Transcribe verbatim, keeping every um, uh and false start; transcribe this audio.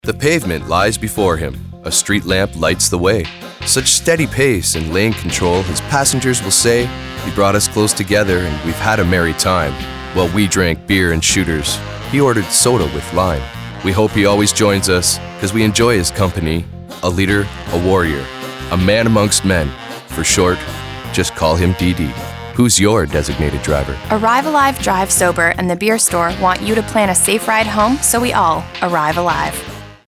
The pavement lies before him. A street lamp lights the way. Such steady pace and lane control, his passengers will say, he brought us close together and we've had a merry time. While we drank beer and shooters, he ordered soda with lime. We hope he always joins us, because we enjoy his company. A leader, a warrior, a man amongst men. For short, just call him D D. Who's your designated driver? Arrive Alive Drive Sober and the Beer Store want you to plan a safe ride home so we all arrive alive.